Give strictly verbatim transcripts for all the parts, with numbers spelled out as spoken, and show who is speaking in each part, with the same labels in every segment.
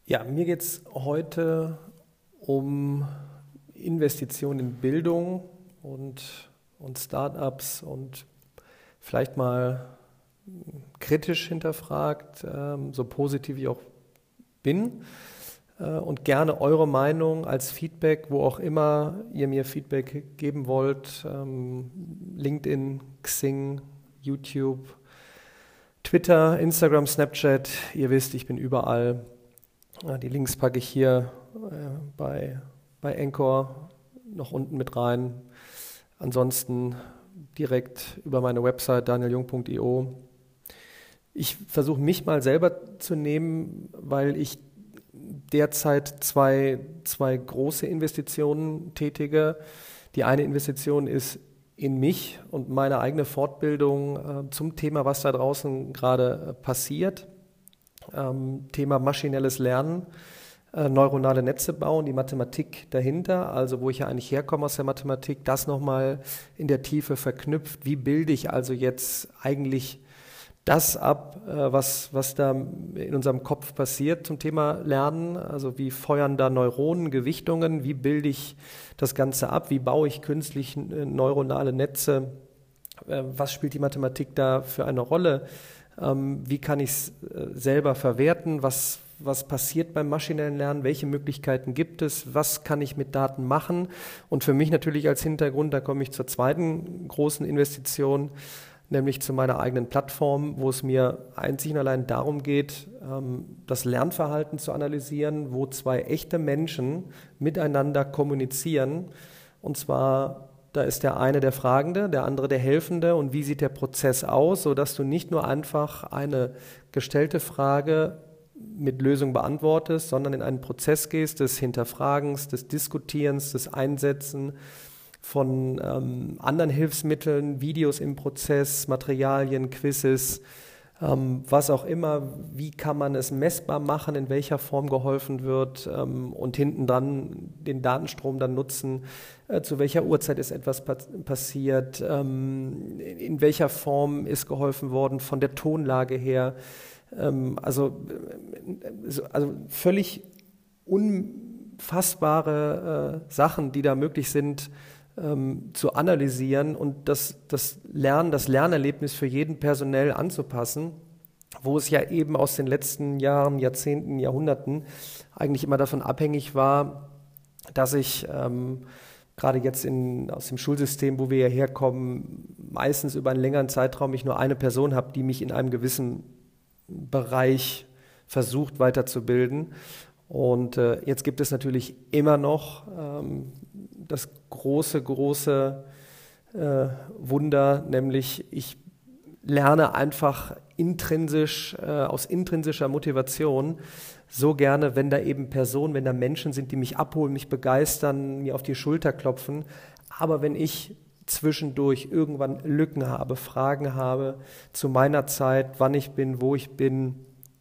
Speaker 1: Ja, mir geht es heute um Investitionen in Bildung und, und Start-ups und vielleicht mal kritisch hinterfragt, ähm, so positiv ich auch bin, äh, und gerne eure Meinung als Feedback, wo auch immer ihr mir Feedback geben wollt, ähm, LinkedIn, Xing, YouTube, Twitter, Instagram, Snapchat, ihr wisst, ich bin überall. Die Links packe ich hier äh, bei, bei Anchor noch unten mit rein. Ansonsten direkt über meine Website daniel jung punkt i o. Ich versuche mich mal selber zu nehmen, weil ich derzeit zwei, zwei große Investitionen tätige. Die eine Investition ist in mich und meine eigene Fortbildung äh, zum Thema, was da draußen gerade äh, passiert. Ähm, Thema maschinelles Lernen, äh, neuronale Netze bauen, die Mathematik dahinter, also wo ich ja eigentlich herkomme aus der Mathematik, das nochmal in der Tiefe verknüpft. Wie bilde ich also jetzt eigentlich das ab, äh, was, was da in unserem Kopf passiert zum Thema Lernen? Also wie feuern da Neuronen, Gewichtungen? Wie bilde ich das Ganze ab? Wie baue ich künstlich äh, neuronale Netze? Äh, was spielt die Mathematik da für eine Rolle? Wie kann ich es selber verwerten? Was, was passiert beim maschinellen Lernen? Welche Möglichkeiten gibt es? Was kann ich mit Daten machen? Und für mich natürlich als Hintergrund, da komme ich zur zweiten großen Investition, nämlich zu meiner eigenen Plattform, wo es mir einzig und allein darum geht, das Lernverhalten zu analysieren, wo zwei echte Menschen miteinander kommunizieren, und zwar da ist der eine der Fragende, der andere der Helfende. Und wie sieht der Prozess aus, sodass du nicht nur einfach eine gestellte Frage mit Lösung beantwortest, sondern in einen Prozess gehst des Hinterfragens, des Diskutierens, des Einsetzen von ähm, anderen Hilfsmitteln, Videos im Prozess, Materialien, Quizzes, ähm, was auch immer. Wie kann man es messbar machen, in welcher Form geholfen wird, ähm, und hinten dran den Datenstrom dann nutzen, äh, zu welcher Uhrzeit ist etwas pa- passiert, ähm, in welcher Form ist geholfen worden, von der Tonlage her. Ähm, also, äh, also völlig unfassbare äh, Sachen, die da möglich sind, Ähm, zu analysieren und das, das Lernen, das Lernerlebnis für jeden personell anzupassen, wo es ja eben aus den letzten Jahren, Jahrzehnten, Jahrhunderten eigentlich immer davon abhängig war, dass ich ähm, gerade jetzt in, aus dem Schulsystem, wo wir ja herkommen, meistens über einen längeren Zeitraum ich nur eine Person habe, die mich in einem gewissen Bereich versucht weiterzubilden. Und äh, jetzt gibt es natürlich immer noch ähm, das große, große äh, Wunder, nämlich ich lerne einfach intrinsisch, äh, aus intrinsischer Motivation so gerne, wenn da eben Personen, wenn da Menschen sind, die mich abholen, mich begeistern, mir auf die Schulter klopfen. Aber wenn ich zwischendurch irgendwann Lücken habe, Fragen habe zu meiner Zeit, wann ich bin, wo ich bin,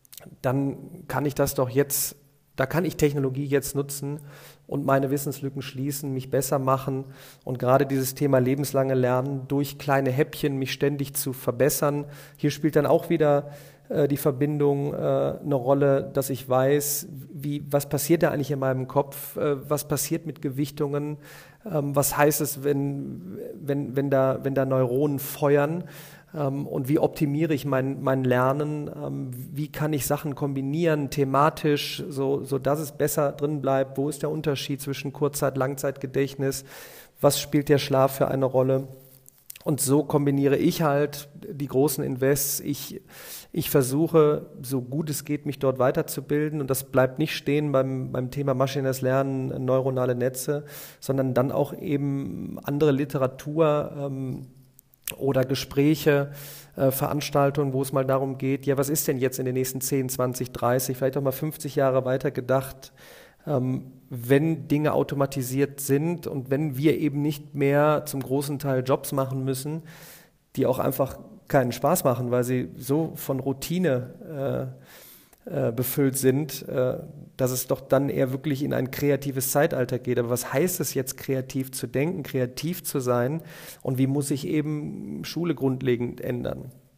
Speaker 1: dann kann ich das doch jetzt Da kann ich Technologie jetzt nutzen und meine Wissenslücken schließen, mich besser machen und gerade dieses Thema lebenslange Lernen durch kleine Häppchen mich ständig zu verbessern. Hier spielt dann auch wieder äh, die Verbindung äh, eine Rolle, dass ich weiß, wie, was passiert da eigentlich in meinem Kopf, äh, was passiert mit Gewichtungen, ähm, was heißt es, wenn, wenn, wenn, da, wenn da Neuronen feuern. Und wie optimiere ich mein, mein Lernen? Wie kann ich Sachen kombinieren, thematisch, so, so dass es besser drin bleibt? Wo ist der Unterschied zwischen Kurzzeit-, Langzeitgedächtnis? Was spielt der Schlaf für eine Rolle? Und so kombiniere ich halt die großen Invests. Ich, ich versuche, so gut es geht, mich dort weiterzubilden. Und das bleibt nicht stehen beim, beim Thema maschinelles Lernen, neuronale Netze, sondern dann auch eben andere Literatur, ähm, oder Gespräche, äh, Veranstaltungen, wo es mal darum geht, ja, was ist denn jetzt in den nächsten zehn, zwanzig, dreißig, vielleicht auch mal fünfzig Jahre weiter gedacht, ähm, wenn Dinge automatisiert sind und wenn wir eben nicht mehr zum großen Teil Jobs machen müssen, die auch einfach keinen Spaß machen, weil sie so von Routine äh, äh, befüllt sind, äh, dass es doch dann eher wirklich in ein kreatives Zeitalter geht. Aber was heißt es jetzt, kreativ zu denken, kreativ zu sein und wie muss sich eben Schule grundlegend ändern?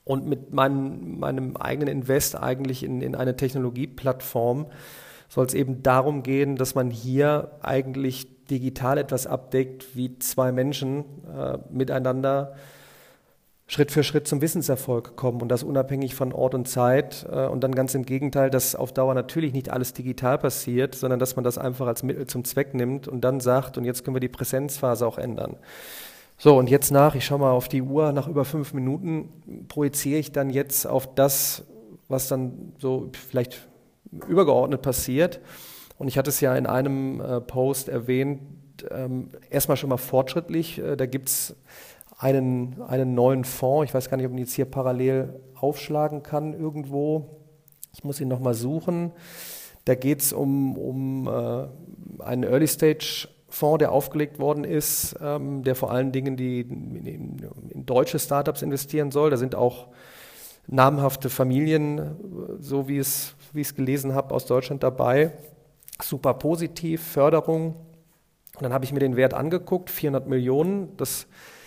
Speaker 1: Und mit meinem, meinem eigenen Invest eigentlich in, in eine Technologieplattform soll es eben darum gehen, dass man hier eigentlich digital etwas abdeckt, wie zwei Menschen äh, miteinander Schritt für Schritt zum Wissenserfolg kommen und das unabhängig von Ort und Zeit äh, und dann ganz im Gegenteil, dass auf Dauer natürlich nicht alles digital passiert, sondern dass man das einfach als Mittel zum Zweck nimmt und dann sagt, und jetzt können wir die Präsenzphase auch ändern. So, und jetzt nach, ich schaue mal auf die Uhr, nach über fünf Minuten projiziere ich dann jetzt auf das, was dann so vielleicht übergeordnet passiert. Und ich hatte es ja in einem äh, Post erwähnt, ähm, erstmal schon mal fortschrittlich, äh, da gibt es einen, einen neuen Fonds, ich weiß gar nicht, ob man jetzt hier parallel aufschlagen kann irgendwo, ich muss ihn nochmal suchen, da geht es um, um äh, einen Early-Stage-Fonds, der aufgelegt worden ist, ähm, der vor allen Dingen die, in, in deutsche Startups investieren soll, da sind auch namhafte Familien, so wie es, wie ich es gelesen habe, aus Deutschland dabei. Super positiv, Förderung. Und dann habe ich mir den Wert angeguckt, vierhundert Millionen. Das,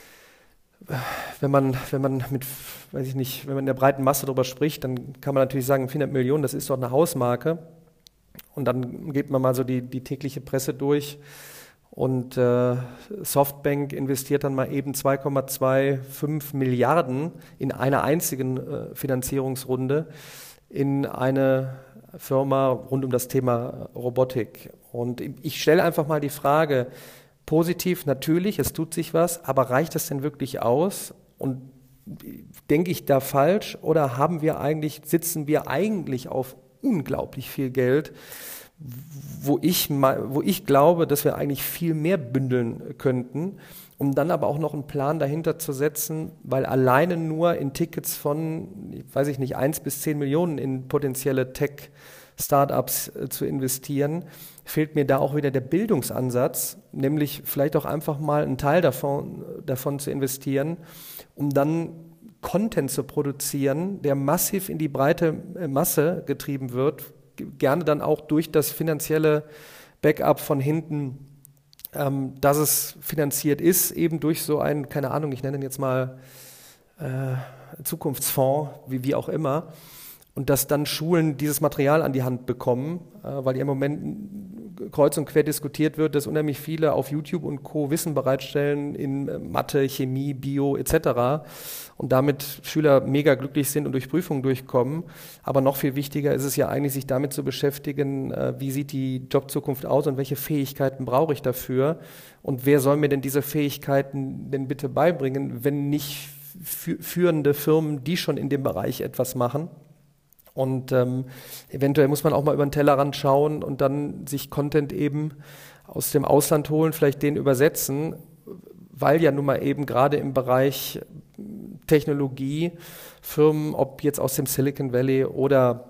Speaker 1: wenn man, wenn man mit, weiß ich nicht, wenn man in der breiten Masse darüber spricht, dann kann man natürlich sagen, vierhundert Millionen, das ist doch eine Hausmarke. Und dann geht man mal so die, die tägliche Presse durch. Und äh, Softbank investiert dann mal eben zwei Komma fünfundzwanzig Milliarden in einer einzigen äh, Finanzierungsrunde in eine Firma rund um das Thema Robotik. Und ich stelle einfach mal die Frage, positiv natürlich, es tut sich was, aber reicht das denn wirklich aus? Und denke ich da falsch oder haben wir eigentlich, sitzen wir eigentlich auf unglaublich viel Geld, wo ich, wo ich glaube, dass wir eigentlich viel mehr bündeln könnten, um dann aber auch noch einen Plan dahinter zu setzen, weil alleine nur in Tickets von, weiß ich nicht, eins bis zehn Millionen in potenzielle Tech-Startups äh, zu investieren, fehlt mir da auch wieder der Bildungsansatz, nämlich vielleicht auch einfach mal einen Teil davon, davon zu investieren, um dann Content zu produzieren, der massiv in die breite Masse getrieben wird, gerne dann auch durch das finanzielle Backup von hinten, ähm, dass es finanziert ist, eben durch so einen, keine Ahnung, ich nenne ihn jetzt mal äh, Zukunftsfonds, wie, wie auch immer, und dass dann Schulen dieses Material an die Hand bekommen, äh, weil ja im Moment kreuz und quer diskutiert wird, dass unheimlich viele auf YouTube und Co. Wissen bereitstellen in äh, Mathe, Chemie, Bio et cetera und damit Schüler mega glücklich sind und durch Prüfungen durchkommen. Aber noch viel wichtiger ist es ja eigentlich, sich damit zu beschäftigen, äh, wie sieht die Jobzukunft aus und welche Fähigkeiten brauche ich dafür und wer soll mir denn diese Fähigkeiten denn bitte beibringen, wenn nicht fü- führende Firmen, die schon in dem Bereich etwas machen. Und ähm, eventuell muss man auch mal über den Tellerrand schauen und dann sich Content eben aus dem Ausland holen, vielleicht den übersetzen, weil ja nun mal eben gerade im Bereich Technologie Firmen, ob jetzt aus dem Silicon Valley oder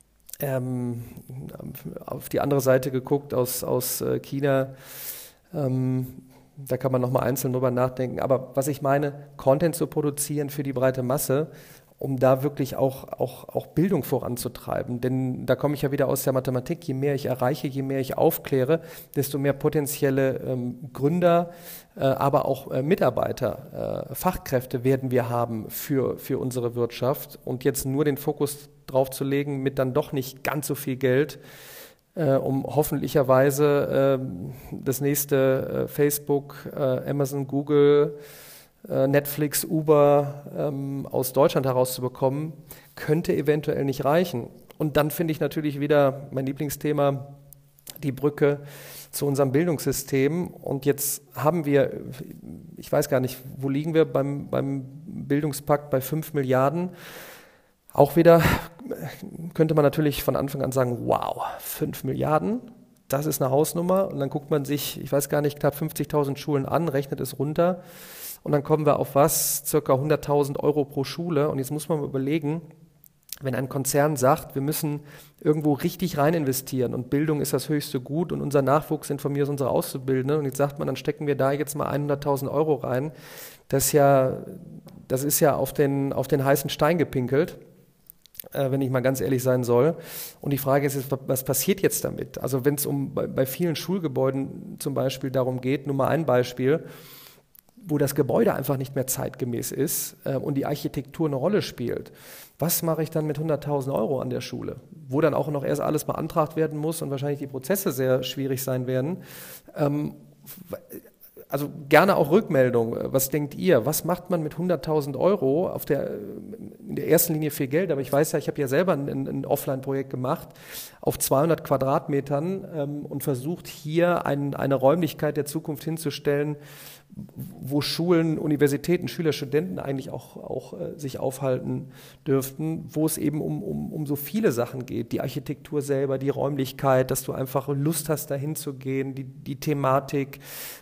Speaker 1: ähm, auf die andere Seite geguckt, aus, aus China, ähm, da kann man nochmal einzeln drüber nachdenken. Aber was ich meine, Content zu produzieren für die breite Masse, um da wirklich auch, auch, auch Bildung voranzutreiben. Denn da komme ich ja wieder aus der Mathematik, je mehr ich erreiche, je mehr ich aufkläre, desto mehr potenzielle ähm, Gründer, äh, aber auch äh, Mitarbeiter, äh, Fachkräfte werden wir haben für, für unsere Wirtschaft. Und jetzt nur den Fokus drauf zu legen mit dann doch nicht ganz so viel Geld, äh, um hoffentlicherweise äh, das nächste äh, Facebook, äh, Amazon, Google, Netflix, Uber ähm, aus Deutschland herauszubekommen, könnte eventuell nicht reichen. Und dann finde ich natürlich wieder mein Lieblingsthema, die Brücke zu unserem Bildungssystem. Und jetzt haben wir, ich weiß gar nicht, wo liegen wir beim, beim Bildungspakt bei fünf Milliarden. Auch wieder könnte man natürlich von Anfang an sagen, wow, fünf Milliarden, das ist eine Hausnummer. Und dann guckt man sich, ich weiß gar nicht, knapp fünfzigtausend Schulen an, rechnet es runter. Und dann kommen wir auf was? Circa hunderttausend Euro pro Schule. Und jetzt muss man mal überlegen, wenn ein Konzern sagt, wir müssen irgendwo richtig rein investieren und Bildung ist das höchste Gut und unser Nachwuchs sind von mir aus unsere Auszubildenden und jetzt sagt man, dann stecken wir da jetzt mal hunderttausend Euro rein. Das ist ja, das ist ja auf den, auf den heißen Stein gepinkelt, äh, wenn ich mal ganz ehrlich sein soll. Und die Frage ist jetzt, was passiert jetzt damit? Also wenn es um bei, bei vielen Schulgebäuden zum Beispiel darum geht, nur mal ein Beispiel, wo das Gebäude einfach nicht mehr zeitgemäß ist äh, und die Architektur eine Rolle spielt. Was mache ich dann mit hunderttausend Euro an der Schule? Wo dann auch noch erst alles beantragt werden muss und wahrscheinlich die Prozesse sehr schwierig sein werden. Ähm, also gerne auch Rückmeldung. Was denkt ihr? Was macht man mit hunderttausend Euro? Auf der, in der ersten Linie viel Geld, aber ich weiß ja, ich habe ja selber ein, ein Offline-Projekt gemacht auf zweihundert Quadratmetern ähm, und versucht hier ein, eine Räumlichkeit der Zukunft hinzustellen, wo Schulen, Universitäten, Schüler, Studenten eigentlich auch, auch äh, sich aufhalten dürften, wo es eben um, um, um so viele Sachen geht. Die Architektur selber, die Räumlichkeit, dass du einfach Lust hast, dahin zu gehen, die, die Thematik,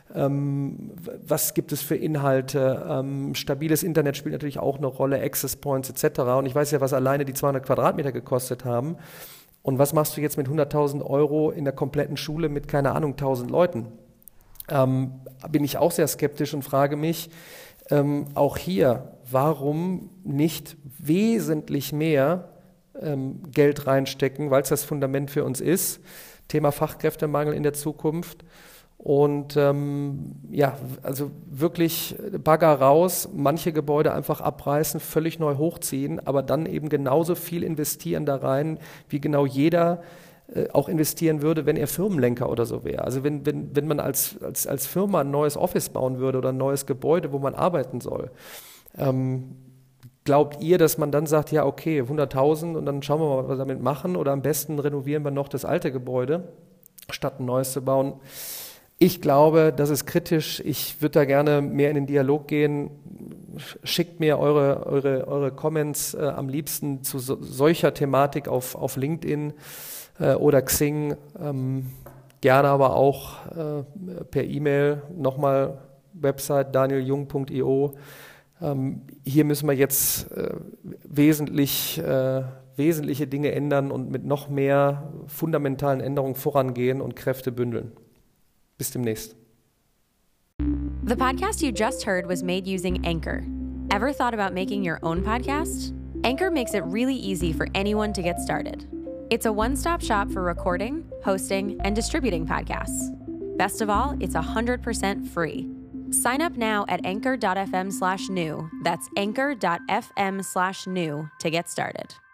Speaker 1: ähm, was gibt es für Inhalte, ähm, stabiles Internet spielt natürlich auch eine Rolle, Access Points et cetera. Und ich weiß ja, was alleine die zweihundert Quadratmeter gekostet haben. Und was machst du jetzt mit hunderttausend Euro in der kompletten Schule mit, keine Ahnung, tausend Leuten? Ähm, bin ich auch sehr skeptisch und frage mich, ähm, auch hier, warum nicht wesentlich mehr ähm, Geld reinstecken, weil es das Fundament für uns ist. Thema Fachkräftemangel in der Zukunft. Und ähm, ja, also wirklich Bagger raus, manche Gebäude einfach abreißen, völlig neu hochziehen, aber dann eben genauso viel investieren da rein, wie genau jeder auch investieren würde, wenn er Firmenlenker oder so wäre. Also wenn, wenn, wenn man als, als, als Firma ein neues Office bauen würde oder ein neues Gebäude, wo man arbeiten soll, ähm, glaubt ihr, dass man dann sagt, ja okay, hunderttausend und dann schauen wir mal, was wir damit machen oder am besten renovieren wir noch das alte Gebäude, statt ein neues zu bauen? Ich glaube, das ist kritisch. Ich würde da gerne mehr in den Dialog gehen. Schickt mir eure, eure, eure Comments äh, am liebsten zu so, solcher Thematik auf, auf LinkedIn oder Xing, ähm, gerne aber auch äh, per E-Mail, nochmal Website danieljung punkt io. Ähm, hier müssen wir jetzt äh, wesentlich, äh, wesentliche Dinge ändern und mit noch mehr fundamentalen Änderungen vorangehen und Kräfte bündeln. Bis demnächst.
Speaker 2: The podcast you just heard was made using Anchor. Ever thought about making your own podcast? Anchor makes it really easy for anyone to get started. It's a one-stop shop for recording, hosting, and distributing podcasts. Best of all, it's one hundred percent free. Sign up now at anchor dot f m slash new. That's anchor dot f m slash new to get started.